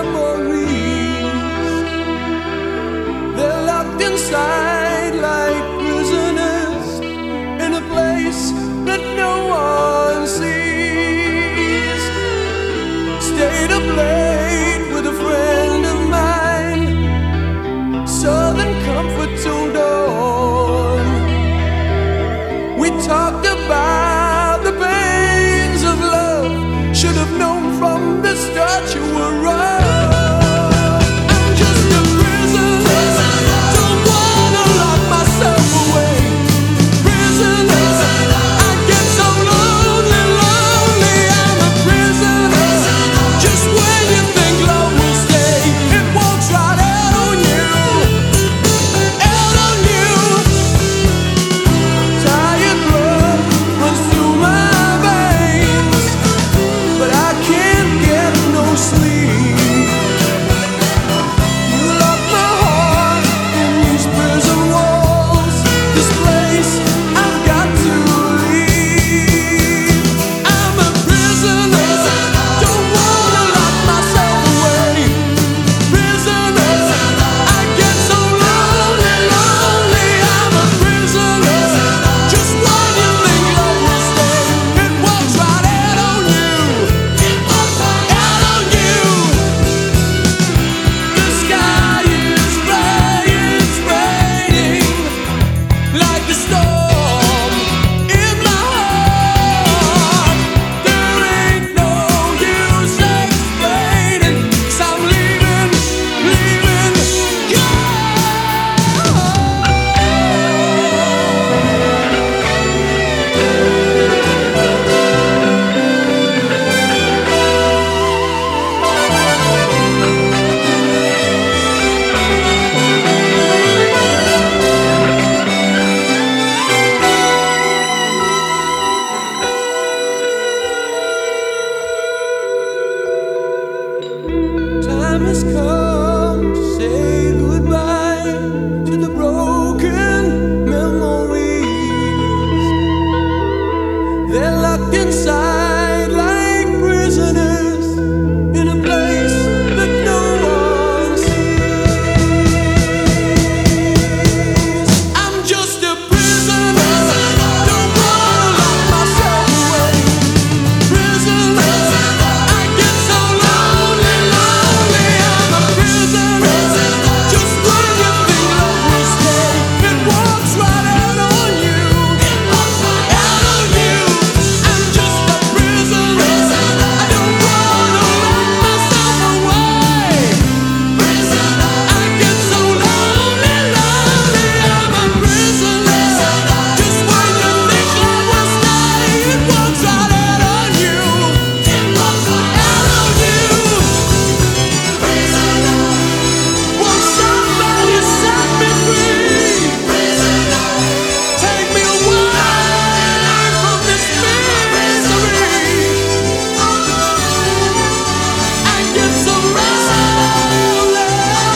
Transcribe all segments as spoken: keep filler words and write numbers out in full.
memories. They're locked inside like prisoners in a place that no one sees. Stayed up late with a friend of mine, Southern comfort till dawn. We talked about the pains of love. Should have known from the start you were wrong. I'm just a prisoner, don't wanna lock myself away. Prisoner, I get so lonely, lonely. I'm a prisoner, just when you think love will stay, it walks right out on you, out on you. Tired blood runs through my veins, but I can't get no sleep. You lock my heart in these prison walls. This place I've got to leave. I'm a prisoner, don't wanna lock myself away. Prisoner, I get so lonely, lonely. I'm a prisoner, just when you think love will stay, it walks right out on you, out on you. The sky is gray, it's raining like a storm in my heart. There ain't no use explaining, 'cause I'm leaving, leaving, time has come to say goodbye to the broken memories. They're locked inside like prisoners in a place that no one sees. I'm just a prisoner, don't wanna lock myself away. Prisoner, I get so lonely, lonely. I'm a prisoner, just when you think love will stay, it walks right out on you, out on you. I'm just a prisoner, I don't wanna lock myself away. Prisoner, I get so lonely, lonely. I'm a prisoner, just when you think love will stay, it walks right out on you, out on you. Won't somebody set me free? Take me away from this misery. I get so lonely,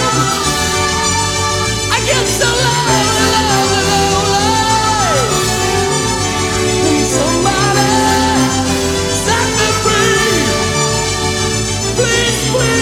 I get so lonely, lonely. Won't somebody set me free? Please, please.